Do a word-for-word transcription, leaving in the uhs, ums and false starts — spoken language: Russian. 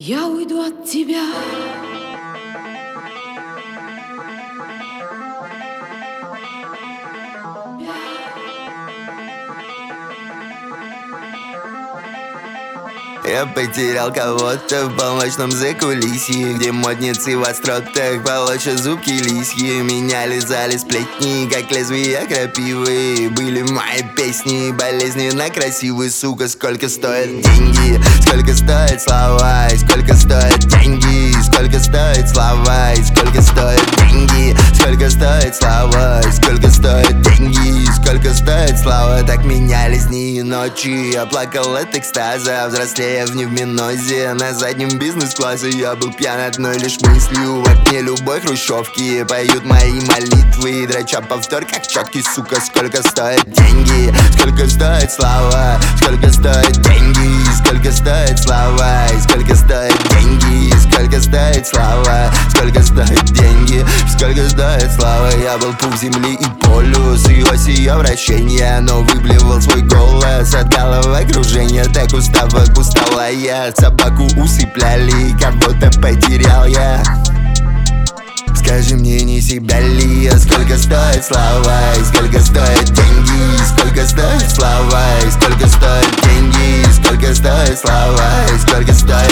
Я уйду от тебя. Я потерял кого-то в полночном закулисье, где модницы в остротах полощут зубки лисьи. Меня лизали сплетни, как лезвия крапивы. Были мои песни болезненно красивые. Сука, сколько стоят деньги, сколько стоят слова, и сколько стоят деньги, сколько стоят слова, и сколько стоят деньги, сколько стоят слова, и сколько стоят деньги, сколько стоит слава. Так менялись дни и ночи. Я плакал от экстаза, взрослея в невминозе. На заднем бизнес-классе я был пьян одной лишь мыслью. В окне любой хрущевки поют мои молитвы, драча повтор как четкий, сука. Сколько стоят деньги, сколько стоит слава, сколько стоят деньги, сколько стоит слава, и сколько стоят деньги, сколько стоит слава, сколько стоят деньги, сколько стоит слава. Я был пух земли и полюс, и оси ее вращения, но выблевал свой голос от головокружения. Так уставок устала я, собаку усыпляли, кого-то потерял я. Скажи мне, не себя ли я? Сколько стоит слова, и сколько стоят деньги, сколько стоит слова, и сколько стоят деньги, сколько стоит слова, и сколько стоит